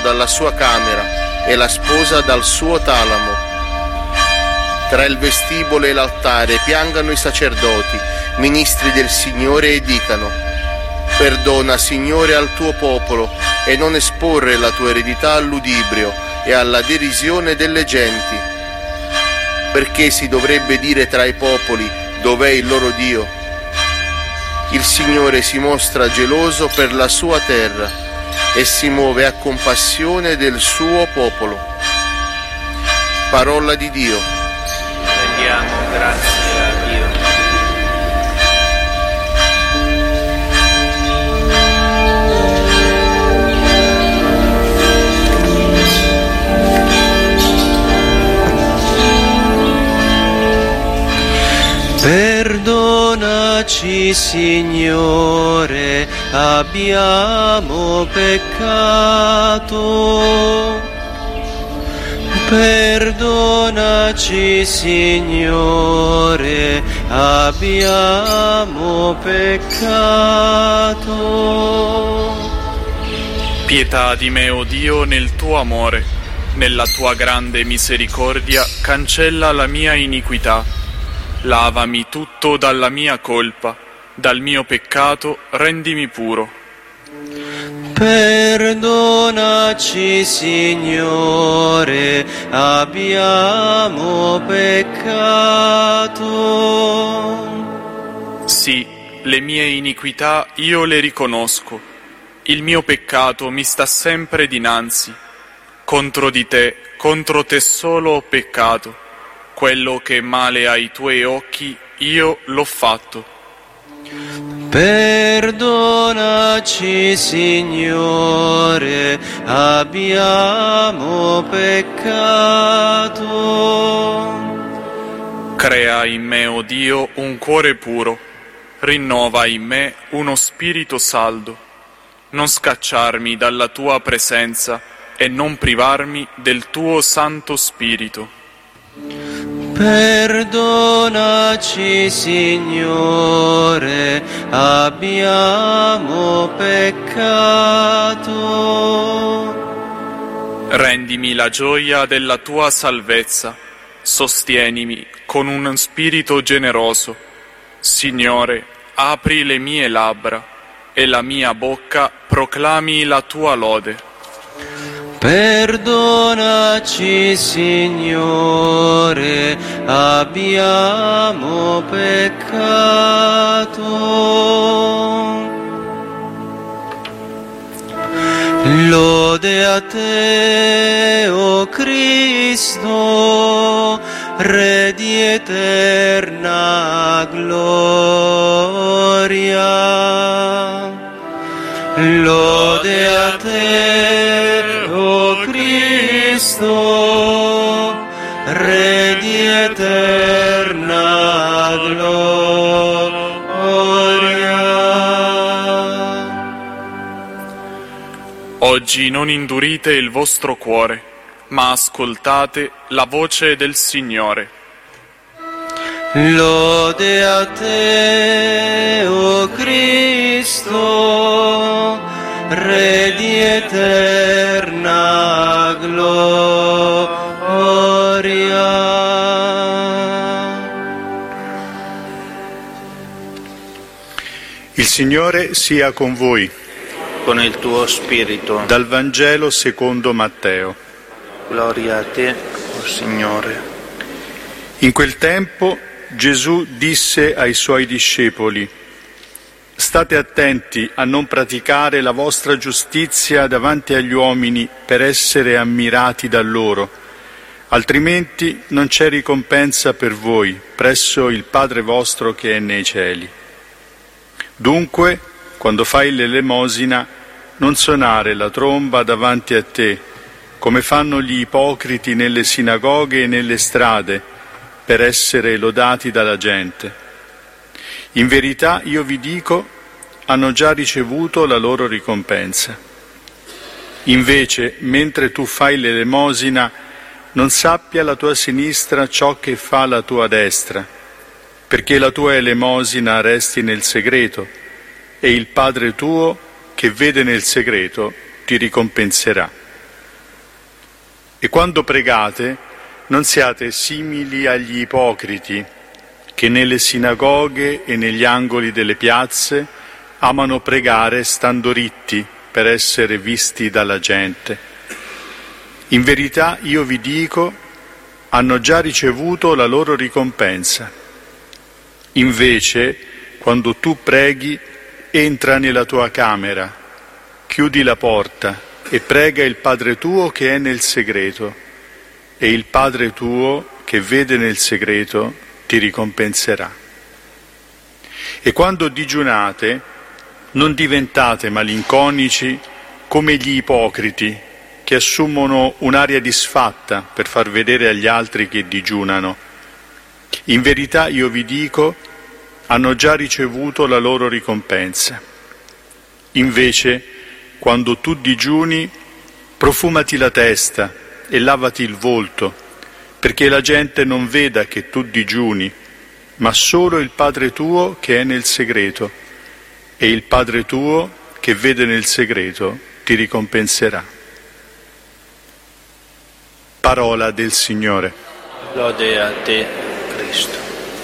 dalla sua camera e la sposa dal suo talamo. Tra il vestibolo e l'altare piangano i sacerdoti, ministri del Signore, e dicano: perdona, Signore, al tuo popolo e non esporre la tua eredità al ludibrio e alla derisione delle genti. Perché si dovrebbe dire tra i popoli: dov'è il loro Dio? Il Signore si mostra geloso per la sua terra e si muove a compassione del suo popolo. Parola di Dio. Rendiamo grazie a Dio. Perdonaci, Signore, abbiamo peccato. Perdonaci, Signore, abbiamo peccato. Pietà di me, o Dio, nel tuo amore, nella tua grande misericordia, cancella la mia iniquità. Lavami tutto dalla mia colpa, dal mio peccato rendimi puro. Perdonaci, Signore, abbiamo peccato. Sì, le mie iniquità io le riconosco. Il mio peccato mi sta sempre dinanzi. Contro di te, contro te solo ho peccato. Quello che è male ai tuoi occhi, io l'ho fatto. Perdonaci, Signore, abbiamo peccato. Crea in me, o Dio, un cuore puro. Rinnova in me uno spirito saldo. Non scacciarmi dalla tua presenza e non privarmi del tuo Santo Spirito. Perdonaci, Signore, abbiamo peccato. Rendimi la gioia della tua salvezza, sostienimi con un spirito generoso. Signore, apri le mie labbra e la mia bocca proclami la tua lode. Perdonaci, Signore, abbiamo peccato. Lode a te, o Cristo, Re di eterna gloria. Lode a te, o Cristo, Re di eterna gloria. Oggi non indurite il vostro cuore, ma ascoltate la voce del Signore. Lode a te, o Cristo, Re di eterna gloria. Il Signore sia con voi. Con il tuo spirito. Dal Vangelo secondo Matteo. Gloria a te, o Signore. In quel tempo Gesù disse ai suoi discepoli: state attenti a non praticare la vostra giustizia davanti agli uomini per essere ammirati da loro, altrimenti non c'è ricompensa per voi presso il Padre vostro che è nei cieli. Dunque, quando fai l'elemosina, non suonare la tromba davanti a te, come fanno gli ipocriti nelle sinagoghe e nelle strade, per essere lodati dalla gente. In verità, io vi dico, hanno già ricevuto la loro ricompensa. Invece, mentre tu fai l'elemosina, non sappia la tua sinistra ciò che fa la tua destra, perché la tua elemosina resti nel segreto, e il Padre tuo, che vede nel segreto, ti ricompenserà. E quando pregate, non siate simili agli ipocriti, che nelle sinagoghe e negli angoli delle piazze amano pregare stando ritti per essere visti dalla gente. In verità io vi dico, hanno già ricevuto la loro ricompensa. Invece, quando tu preghi, entra nella tua camera, chiudi la porta e prega il Padre tuo che è nel segreto, e il Padre tuo che vede nel segreto ti ricompenserà. E quando digiunate, non diventate malinconici come gli ipocriti, che assumono un'aria disfatta per far vedere agli altri che digiunano. In verità io vi dico, hanno già ricevuto la loro ricompensa. Invece, quando tu digiuni, profumati la testa e lavati il volto, perché la gente non veda che tu digiuni, ma solo il Padre tuo che è nel segreto, e il Padre tuo che vede nel segreto ti ricompenserà. Parola del Signore. Lode a te, Cristo.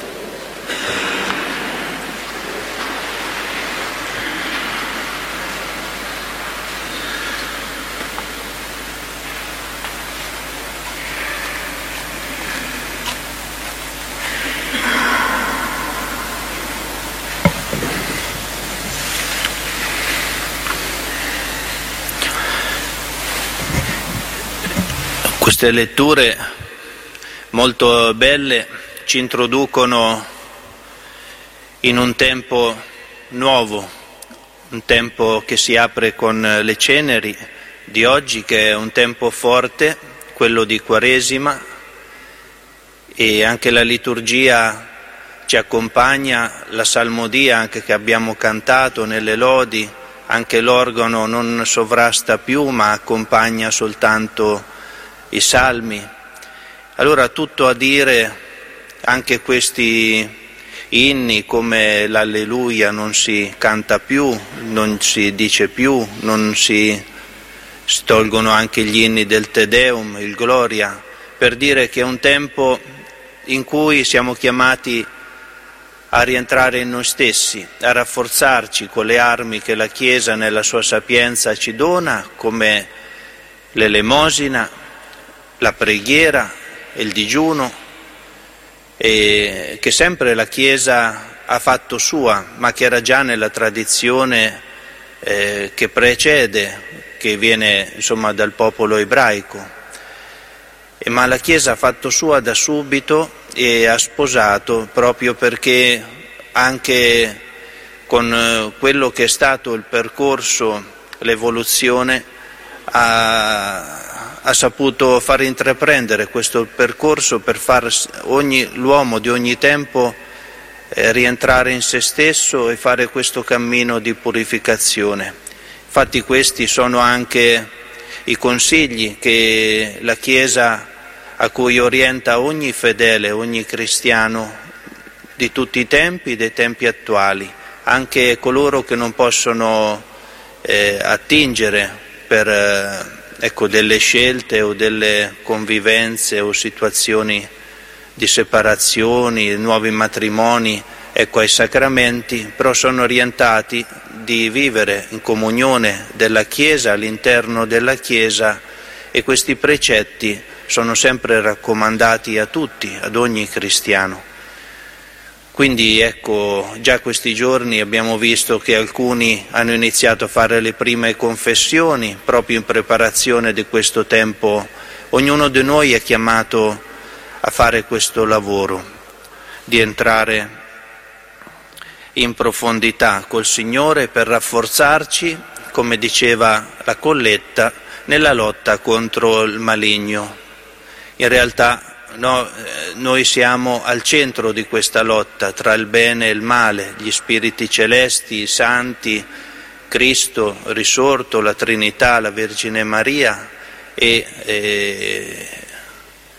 Queste letture molto belle ci introducono in un tempo nuovo, un tempo che si apre con le ceneri di oggi, che è un tempo forte, quello di Quaresima, e anche la liturgia ci accompagna, la salmodia anche che abbiamo cantato nelle lodi, anche l'organo non sovrasta più ma accompagna soltanto i salmi. Allora tutto a dire, anche questi inni come l'Alleluia non si canta più, non si dice più, non si tolgono anche gli inni del Te Deum, il Gloria, per dire che è un tempo in cui siamo chiamati a rientrare in noi stessi, a rafforzarci con le armi che la Chiesa nella sua sapienza ci dona, come l'elemosina, la preghiera, il digiuno, e che sempre la Chiesa ha fatto sua, ma che era già nella tradizione che precede, che viene insomma dal popolo ebraico. Ma la Chiesa ha fatto sua da subito e ha sposato, proprio perché anche con quello che è stato il percorso, l'evoluzione, ha saputo far intraprendere questo percorso per far l'uomo di ogni tempo rientrare in se stesso e fare questo cammino di purificazione. Infatti questi sono anche i consigli che la Chiesa, a cui orienta ogni fedele, ogni cristiano di tutti i tempi, dei tempi attuali, anche coloro che non possono attingere per delle scelte o delle convivenze o situazioni di separazioni, nuovi matrimoni, ai sacramenti, però sono orientati di vivere in comunione della Chiesa, all'interno della Chiesa, e questi precetti sono sempre raccomandati a tutti, ad ogni cristiano. Quindi già questi giorni abbiamo visto che alcuni hanno iniziato a fare le prime confessioni proprio in preparazione di questo tempo. Ognuno di noi è chiamato a fare questo lavoro, di entrare in profondità col Signore per rafforzarci, come diceva la colletta, nella lotta contro il maligno. In realtà noi siamo al centro di questa lotta tra il bene e il male, gli spiriti celesti, i santi, Cristo risorto, la Trinità, la Vergine Maria, e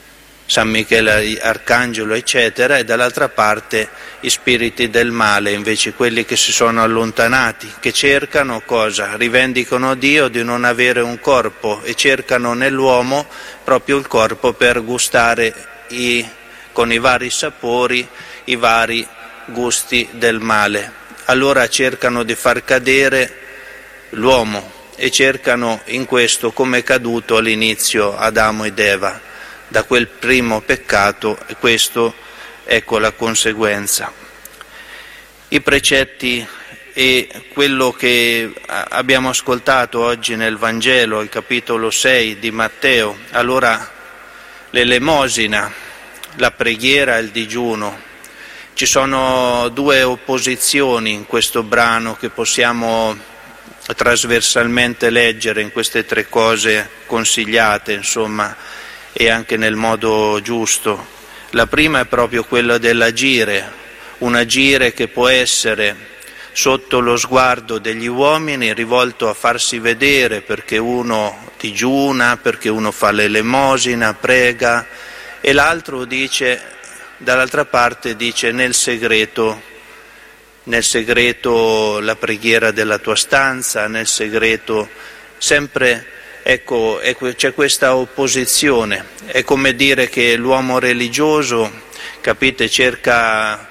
San Michele Arcangelo, eccetera, e dall'altra parte gli spiriti del male, invece quelli che si sono allontanati, che cercano cosa? Rivendicano a Dio di non avere un corpo e cercano nell'uomo proprio il corpo per gustare con i vari sapori, i vari gusti del male. Allora cercano di far cadere l'uomo e cercano in questo, come è caduto all'inizio Adamo ed Eva, da quel primo peccato, e questo ecco la conseguenza. I precetti e quello che abbiamo ascoltato oggi nel Vangelo, il capitolo 6 di Matteo, allora l'elemosina, la preghiera e il digiuno. Ci sono due opposizioni in questo brano che possiamo trasversalmente leggere in queste tre cose consigliate, insomma, e anche nel modo giusto. La prima è proprio quella dell'agire, un agire che può essere sotto lo sguardo degli uomini, rivolto a farsi vedere perché uno digiuna, perché uno fa l'elemosina, prega, e l'altro dice, dall'altra parte dice nel segreto la preghiera della tua stanza, nel segreto, sempre. Ecco, c'è questa opposizione. È come dire che l'uomo religioso, capite, cerca,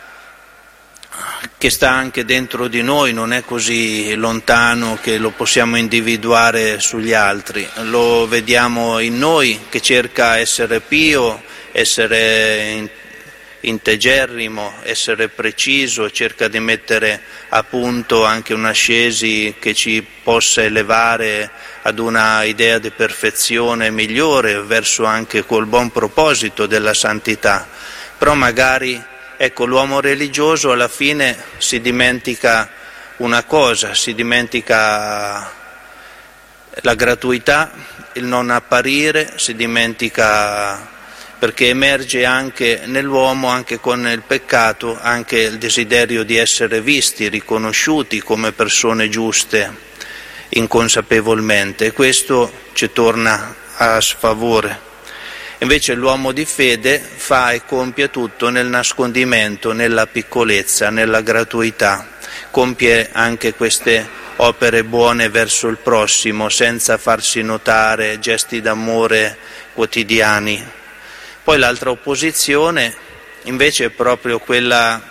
che sta anche dentro di noi, non è così lontano che lo possiamo individuare sugli altri. Lo vediamo in noi, che cerca essere pio, essere integerrimo, essere preciso, cerca di mettere a punto anche un'ascesi che ci possa elevare ad una idea di perfezione migliore, verso anche col buon proposito della santità. Però magari, ecco, l'uomo religioso alla fine si dimentica una cosa, si dimentica la gratuità, il non apparire, si dimentica, perché emerge anche nell'uomo, anche con il peccato, anche il desiderio di essere visti, riconosciuti come persone giuste inconsapevolmente, e questo ci torna a sfavore. Invece l'uomo di fede fa e compie tutto nel nascondimento, nella piccolezza, nella gratuità, compie anche queste opere buone verso il prossimo senza farsi notare, gesti d'amore quotidiani. Poi l'altra opposizione invece è proprio quella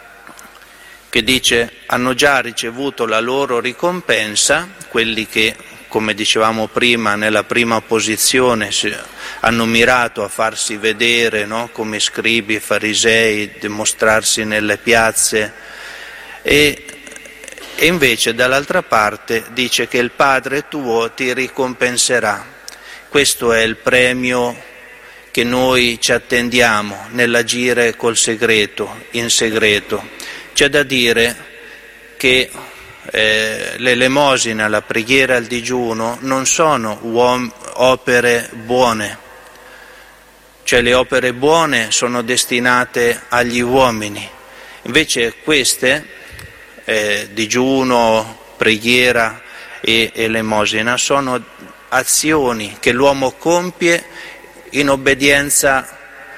che dice: hanno già ricevuto la loro ricompensa, quelli che, come dicevamo prima, nella prima posizione hanno mirato a farsi vedere, no? Come scribi e farisei, dimostrarsi nelle piazze, e invece dall'altra parte dice che il Padre tuo ti ricompenserà. Questo è il premio che noi ci attendiamo nell'agire col segreto, in segreto. C'è da dire che l'elemosina, la preghiera, il digiuno non sono opere buone, cioè le opere buone sono destinate agli uomini, invece queste, digiuno, preghiera e elemosina, sono azioni che l'uomo compie in obbedienza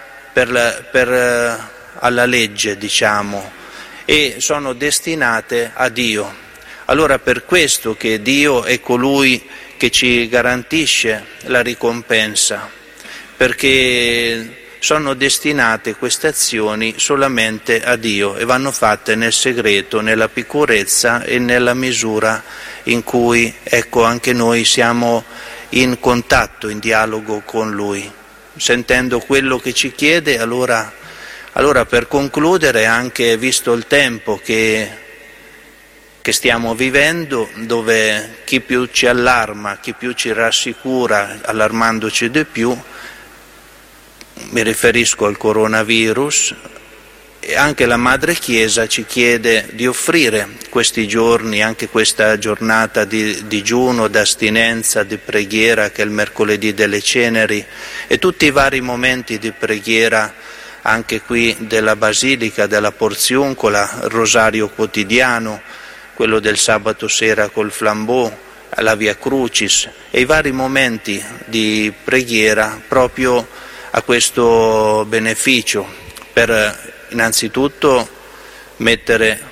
alla legge, diciamo, e sono destinate a Dio. Allora per questo che Dio è colui che ci garantisce la ricompensa, perché sono destinate queste azioni solamente a Dio e vanno fatte nel segreto, nella piccolezza e nella misura in cui, ecco, anche noi siamo in contatto, in dialogo con Lui, sentendo quello che ci chiede. Allora per concludere, anche visto il tempo che stiamo vivendo, dove chi più ci allarma, chi più ci rassicura, allarmandoci di più, mi riferisco al coronavirus, e anche la Madre Chiesa ci chiede di offrire questi giorni, anche questa giornata di digiuno, d'astinenza, di preghiera, che è il mercoledì delle ceneri, e tutti i vari momenti di preghiera anche qui della Basilica, della Porziuncola, il rosario quotidiano, quello del sabato sera col flambeau, la Via Crucis, e i vari momenti di preghiera proprio a questo beneficio, per innanzitutto mettere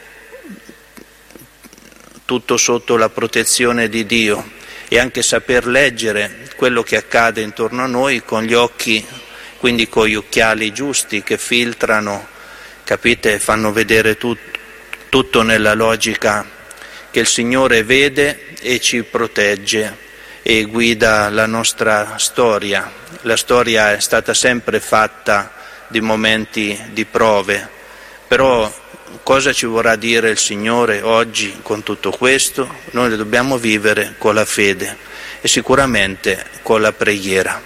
tutto sotto la protezione di Dio e anche saper leggere quello che accade intorno a noi con gli occhi, quindi con gli occhiali giusti che filtrano, capite, fanno vedere tutto nella logica che il Signore vede e ci protegge e guida la nostra storia. La storia è stata sempre fatta di momenti di prove, però cosa ci vorrà dire il Signore oggi con tutto questo? Noi lo dobbiamo vivere con la fede e sicuramente con la preghiera.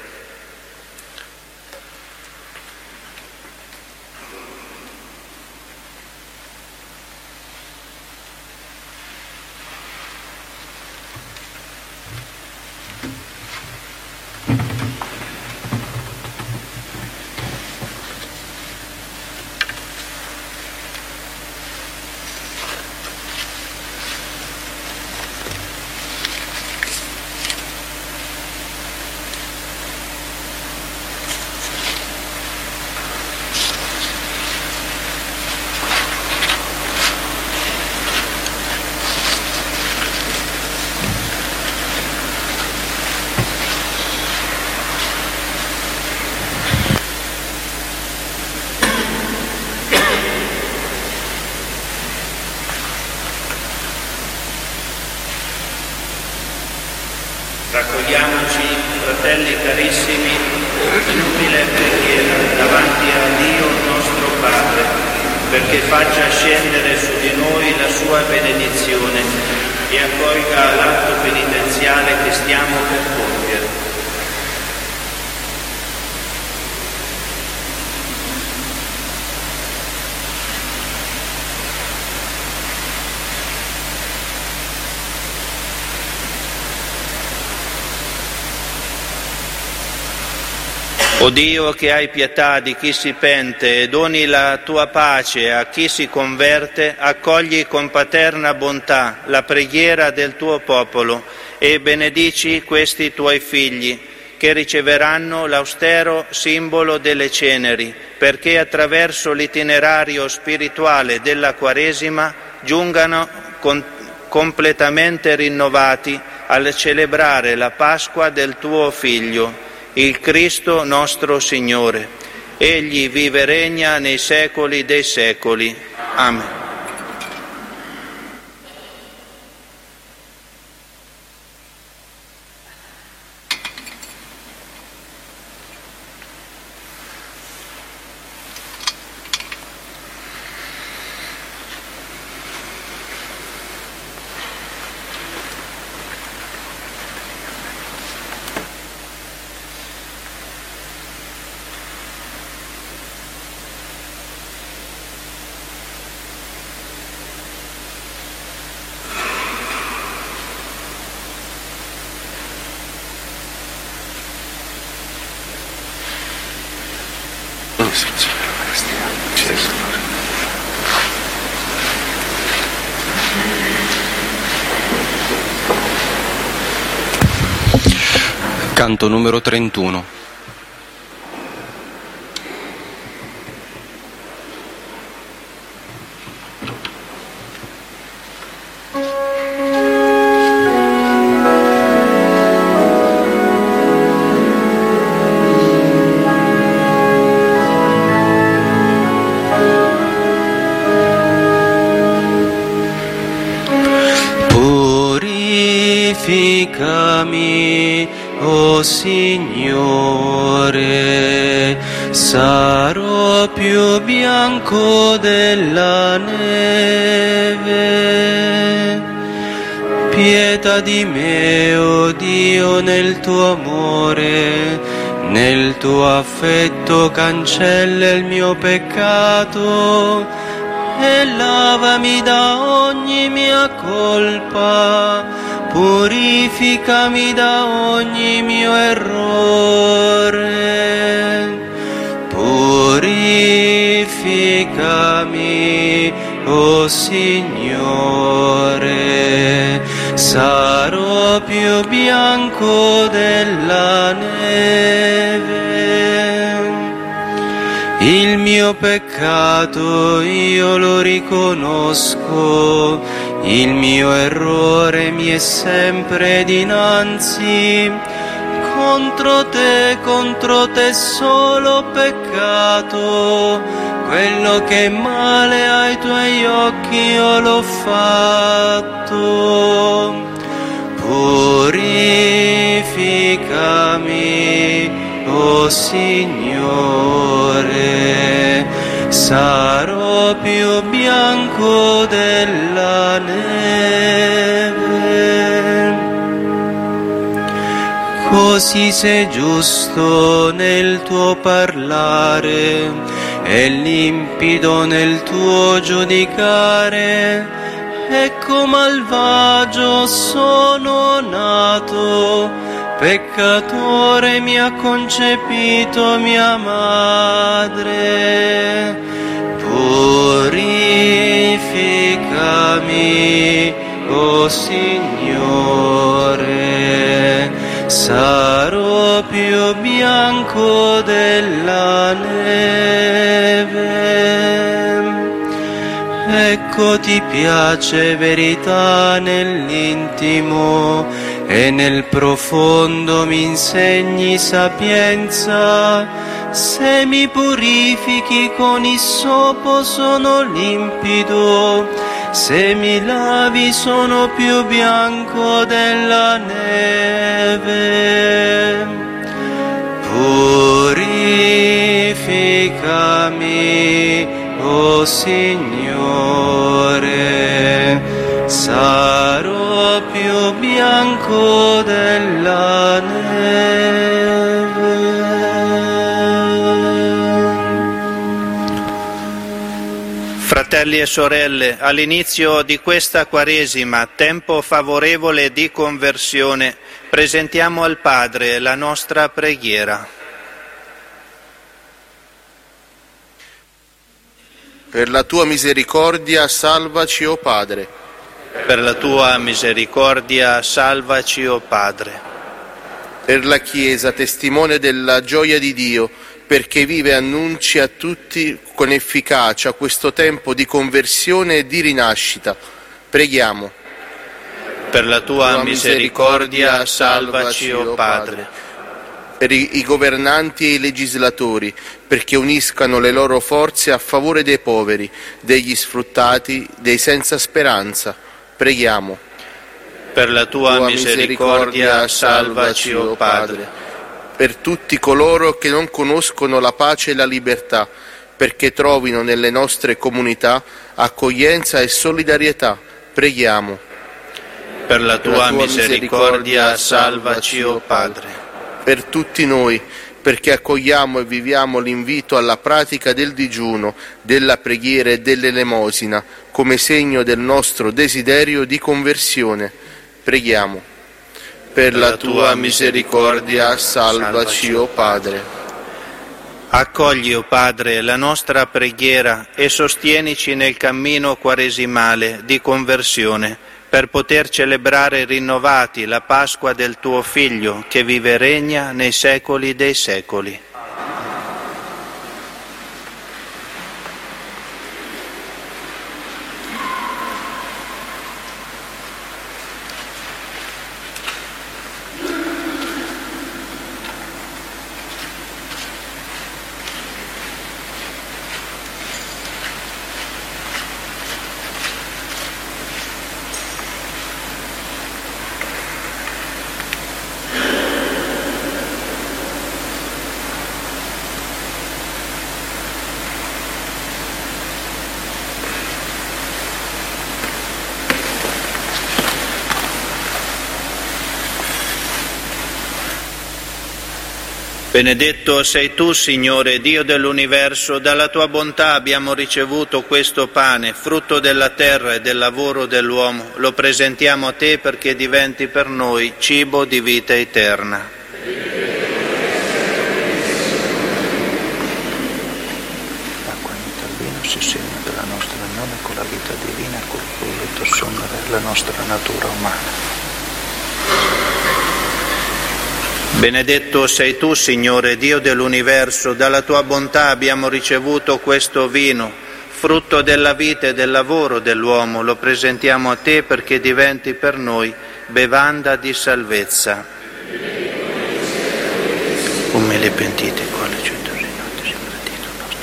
Raccogliamoci, fratelli carissimi, in umile preghiera davanti a Dio nostro Padre, perché faccia scendere su di noi la sua benedizione e accolga l'atto penitenziale che stiamo per compiere. O Dio, che hai pietà di chi si pente e doni la tua pace a chi si converte, accogli con paterna bontà la preghiera del tuo popolo e benedici questi tuoi figli, che riceveranno l'austero simbolo delle ceneri, perché attraverso l'itinerario spirituale della Quaresima giungano completamente rinnovati al celebrare la Pasqua del tuo Figlio, il Cristo nostro Signore. Egli vive e regna nei secoli dei secoli. Amen. Canto numero 31. Purificami, o Signore, sarò più bianco della neve. Pietà di me, o Dio, nel tuo amore, nel tuo affetto cancella il mio peccato e lavami da ogni mia colpa. Purificami da ogni mio errore. Purificami, o Signore, sarò più bianco della neve. Il mio peccato io lo riconosco, il mio errore mi è sempre dinanzi. Contro te solo peccato, quello che è male ai tuoi occhi io l'ho fatto. Purificami, o Signore, sarò più bianco della neve. Così sei giusto nel tuo parlare e limpido nel tuo giudicare. Ecco malvagio sono nato, peccatore mi ha concepito mia madre. Purificami, o Signore, sarò più bianco della neve. Ecco ti piace verità nell'intimo e nel profondo mi insegni sapienza. Se mi purifichi con issopo sono limpido, se mi lavi sono più bianco della neve. Purificami, o Signore, sarò più bianco della neve. Fratelli e sorelle, all'inizio di questa Quaresima, tempo favorevole di conversione, presentiamo al Padre la nostra preghiera. Per la tua misericordia salvaci, o Padre. Per la tua misericordia salvaci, o Padre. Per la Chiesa, testimone della gioia di Dio, perché vive e annunci a tutti con efficacia questo tempo di conversione e di rinascita. Preghiamo. Per la tua misericordia salvaci, o Padre. Per i governanti e i legislatori, perché uniscano le loro forze a favore dei poveri, degli sfruttati, dei senza speranza. Preghiamo. Per la tua misericordia salvaci, o Padre. Per tutti coloro che non conoscono la pace e la libertà, perché trovino nelle nostre comunità accoglienza e solidarietà. Preghiamo. Per la tua misericordia salvaci, o Padre. Per tutti noi, perché accogliamo e viviamo l'invito alla pratica del digiuno, della preghiera e dell'elemosina, come segno del nostro desiderio di conversione. Preghiamo. Per la tua misericordia salvaci, o Padre. Accogli, o Padre, la nostra preghiera e sostienici nel cammino quaresimale di conversione, per poter celebrare rinnovati la Pasqua del tuo Figlio, che vive e regna nei secoli dei secoli. Benedetto sei tu, Signore, Dio dell'universo, dalla tua bontà abbiamo ricevuto questo pane, frutto della terra e del lavoro dell'uomo. Lo presentiamo a te perché diventi per noi cibo di vita eterna. L'acqua unita al vino si segna per la nostra unione con la vita divina e col voluto assumere la nostra natura umana. Benedetto sei tu, Signore, Dio dell'universo, dalla tua bontà abbiamo ricevuto questo vino, frutto della vita e del lavoro dell'uomo. Lo presentiamo a te perché diventi per noi bevanda di salvezza. Come le pentite, quale centro rinnovato sia gradito nostro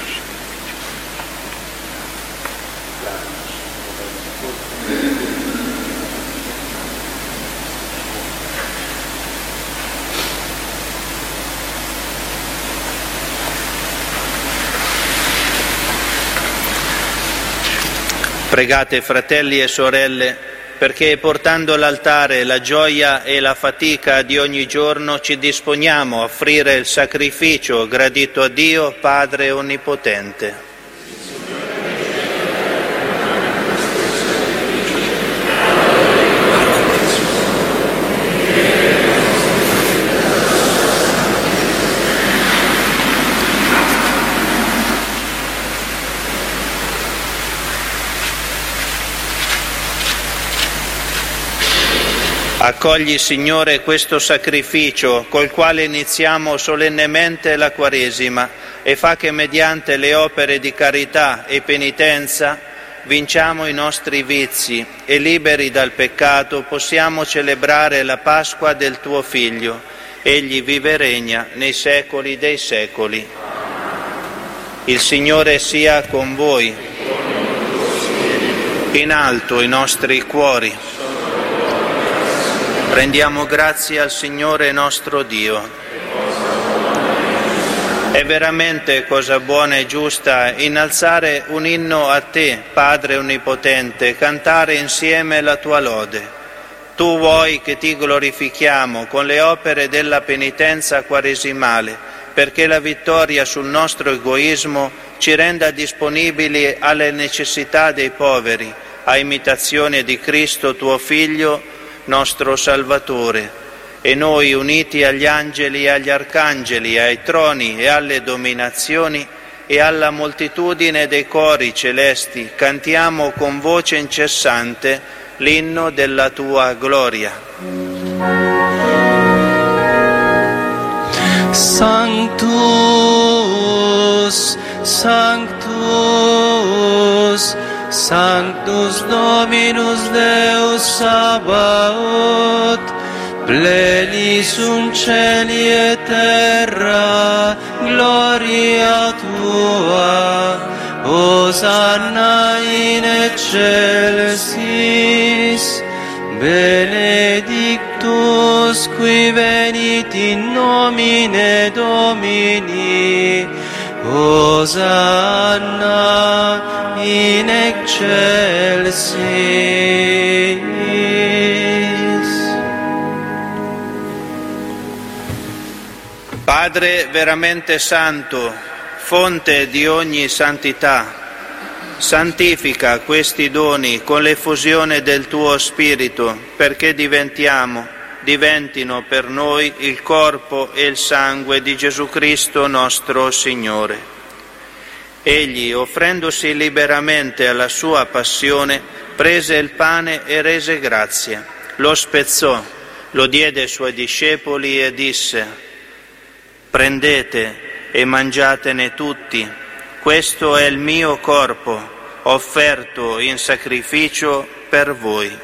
Pregate, fratelli e sorelle, perché portando all'altare la gioia e la fatica di ogni giorno ci disponiamo a offrire il sacrificio gradito a Dio Padre Onnipotente. Accogli, Signore, questo sacrificio col quale iniziamo solennemente la Quaresima e fa che mediante le opere di carità e penitenza vinciamo i nostri vizi e liberi dal peccato possiamo celebrare la Pasqua del tuo Figlio. Egli vive e regna nei secoli dei secoli. Il Signore sia con voi. In alto i nostri cuori. Rendiamo grazie al Signore nostro Dio. È veramente cosa buona e giusta innalzare un inno a te, Padre Onnipotente, cantare insieme la tua lode. Tu vuoi che ti glorifichiamo con le opere della penitenza quaresimale, perché la vittoria sul nostro egoismo ci renda disponibili alle necessità dei poveri, a imitazione di Cristo tuo Figlio, nostro Salvatore, e noi, uniti agli angeli e agli arcangeli, ai troni e alle dominazioni e alla moltitudine dei cori celesti, cantiamo con voce incessante l'inno della tua gloria. Sanctus, Sanctus, Sanctus Dominus Deus Sabaoth, plenius in cieli et terra, gloria tua, Hosanna in excelsis, benedictus qui venit in nomine Domini, Hosanna in excelsis. Padre veramente santo, fonte di ogni santità, santifica questi doni con l'effusione del tuo Spirito, perché diventino per noi il corpo e il sangue di Gesù Cristo nostro Signore. Egli, offrendosi liberamente alla sua passione, prese il pane e rese grazie, lo spezzò, lo diede ai suoi discepoli e disse: «Prendete e mangiatene tutti, questo è il mio corpo, offerto in sacrificio per voi».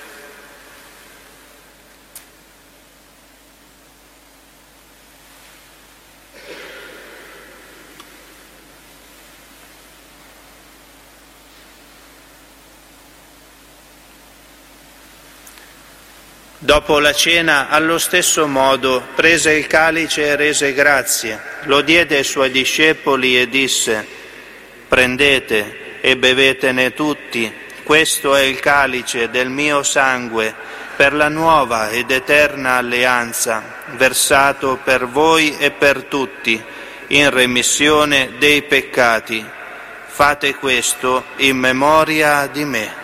Dopo la cena, allo stesso modo, prese il calice e rese grazie, lo diede ai suoi discepoli e disse: «Prendete e bevetene tutti, questo è il calice del mio sangue, per la nuova ed eterna alleanza, versato per voi e per tutti, in remissione dei peccati. Fate questo in memoria di me».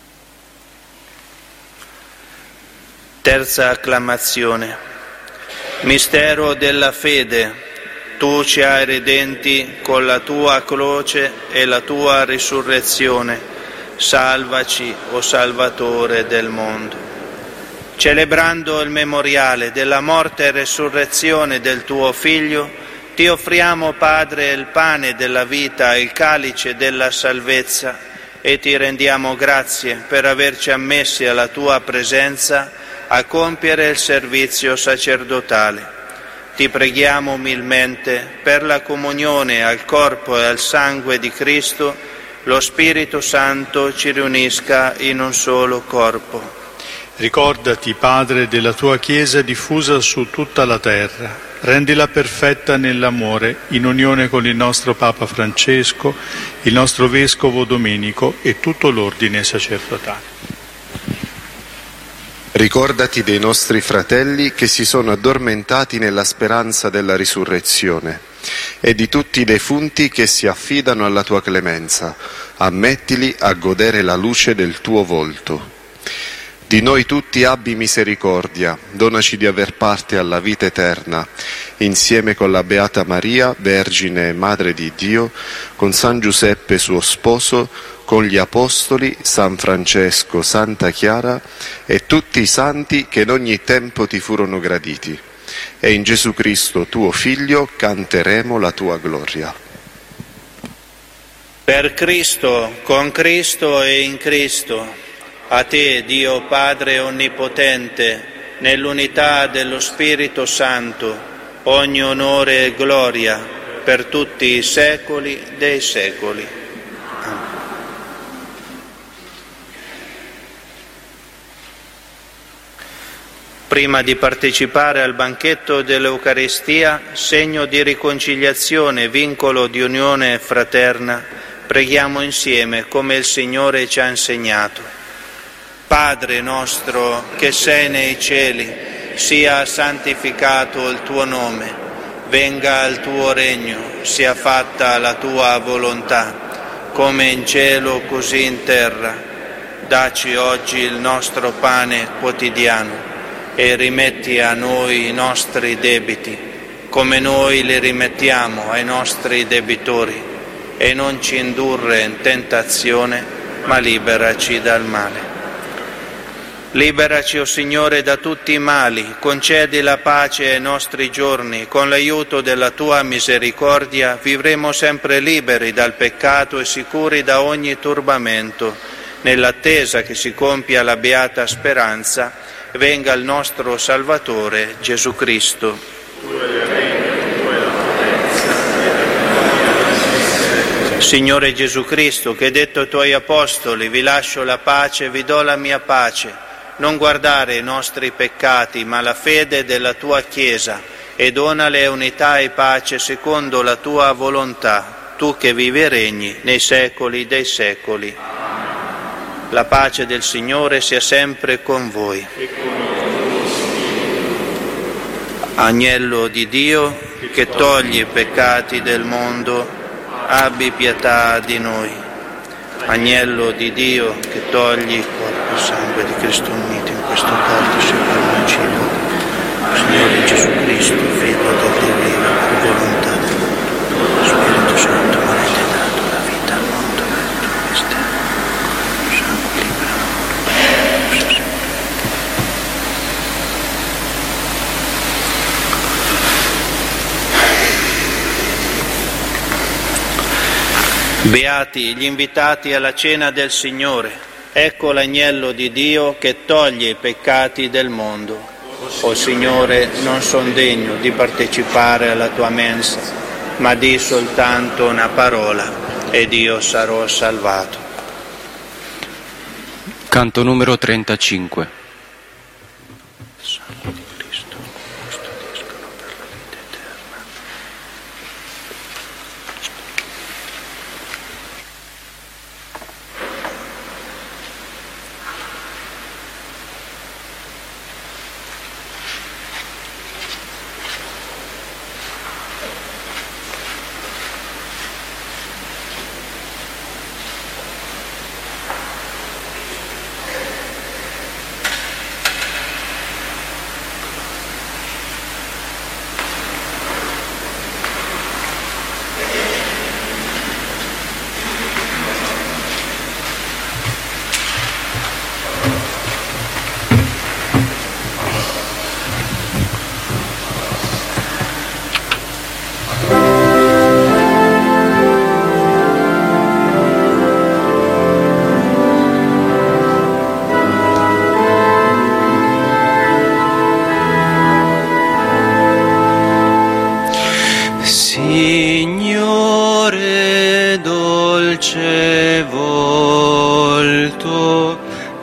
Terza acclamazione. Mistero della fede. Tu ci hai redenti con la tua croce e la tua risurrezione. Salvaci, o Salvatore del mondo. Celebrando il memoriale della morte e resurrezione del tuo Figlio, ti offriamo, Padre, il pane della vita e il calice della salvezza e ti rendiamo grazie per averci ammessi alla tua presenza a compiere il servizio sacerdotale. Ti preghiamo umilmente per la comunione al corpo e al sangue di Cristo, lo Spirito Santo ci riunisca in un solo corpo. Ricordati, Padre, della tua Chiesa diffusa su tutta la terra. Rendila perfetta nell'amore, in unione con il nostro Papa Francesco, il nostro Vescovo Domenico e tutto l'ordine sacerdotale. Ricordati dei nostri fratelli che si sono addormentati nella speranza della risurrezione e di tutti i defunti che si affidano alla tua clemenza. Ammettili a godere la luce del tuo volto. Di noi tutti abbi misericordia, donaci di aver parte alla vita eterna, insieme con la Beata Maria, Vergine e Madre di Dio, con San Giuseppe suo sposo, con gli Apostoli, San Francesco, Santa Chiara e tutti i santi che in ogni tempo ti furono graditi. E in Gesù Cristo, tuo Figlio, canteremo la tua gloria. Per Cristo, con Cristo e in Cristo, a te, Dio Padre Onnipotente, nell'unità dello Spirito Santo, ogni onore e gloria per tutti i secoli dei secoli. Prima di partecipare al banchetto dell'Eucaristia, segno di riconciliazione, vincolo di unione fraterna, preghiamo insieme come il Signore ci ha insegnato. Padre nostro che sei nei cieli, sia santificato il tuo nome, venga il tuo regno, sia fatta la tua volontà, come in cielo così in terra. Dacci oggi il nostro pane quotidiano e rimetti a noi i nostri debiti, come noi li rimettiamo ai nostri debitori, e non ci indurre in tentazione, ma liberaci dal male. Liberaci, o Signore, da tutti i mali, concedi la pace ai nostri giorni, con l'aiuto della Tua misericordia vivremo sempre liberi dal peccato e sicuri da ogni turbamento, nell'attesa che si compia la beata speranza, venga il nostro Salvatore Gesù Cristo. Signore Gesù Cristo, che hai detto ai Tuoi Apostoli, vi lascio la pace, vi do la mia pace, non guardare i nostri peccati, ma la fede della Tua Chiesa, e donale unità e pace secondo la Tua volontà, Tu che vivi e regni nei secoli dei secoli. La pace del Signore sia sempre con voi. Agnello di Dio, che togli i peccati del mondo, abbi pietà di noi. Agnello di Dio, che togli il corpo e sangue di Cristo unito in questo corpo sia per noi cielo. Signore Gesù Cristo, Figlio del Dio vivo, per volontà del mondo, Spirito Santo, ma avete dato la vita al mondo per il tuo mistero. Sangue libero. Beati gli invitati alla cena del Signore, ecco l'agnello di Dio che toglie i peccati del mondo. O Signore, non son degno di partecipare alla tua mensa, ma di soltanto una parola ed io sarò salvato. Canto numero 35.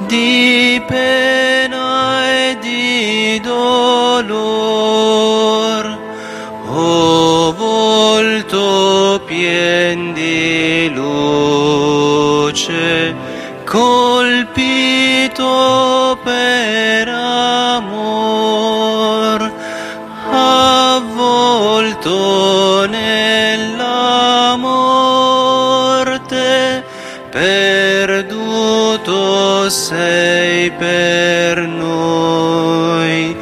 di pena e di dolor, o volto pien di luce, colpito per amor, avvolto nella morte, perduto sei per noi.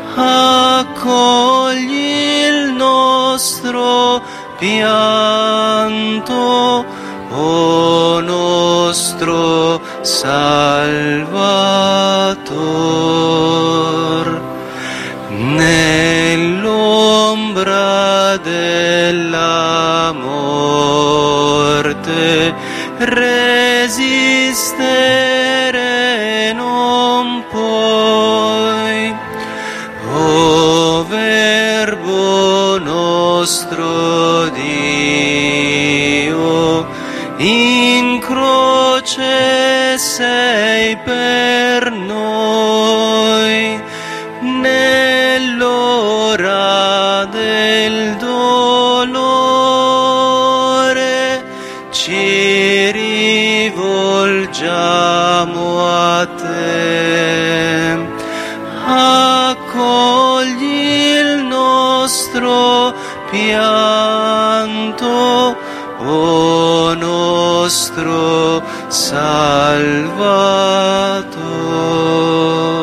Accogli il nostro pianto, o nostro Salvator. Nell'ombra della morte resistere non puoi, o Verbo nostro Dio, in croce sei per noi, nell'ora del dolore ci rivolgiamo a te. Accogli il nostro pianto, o nostro Salvator.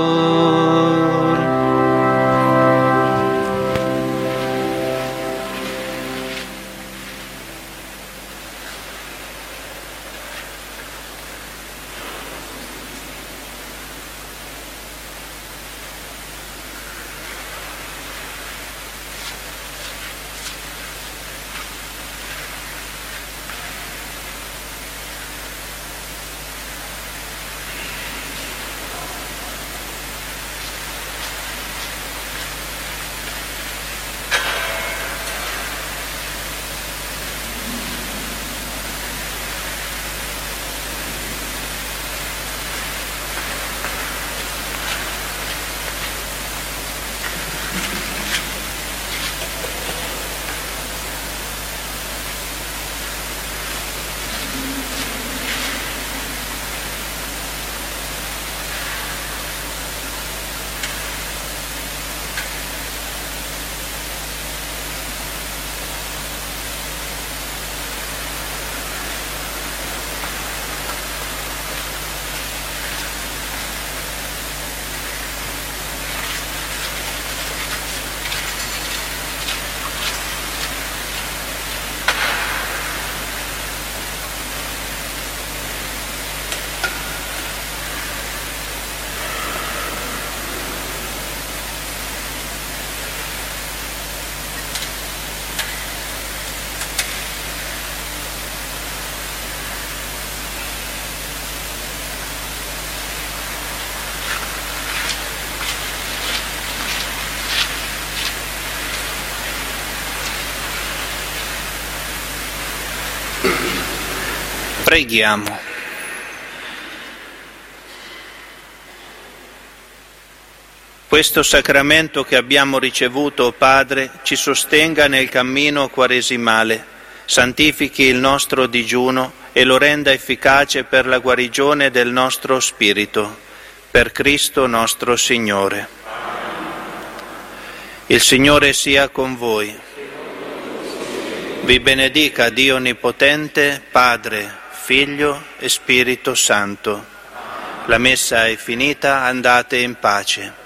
Preghiamo. Questo sacramento che abbiamo ricevuto, Padre, ci sostenga nel cammino quaresimale, santifichi il nostro digiuno e lo renda efficace per la guarigione del nostro spirito. Per Cristo nostro Signore. Il Signore sia con voi. Vi benedica Dio Onnipotente, Padre, Figlio e Spirito Santo. La messa è finita, andate in pace.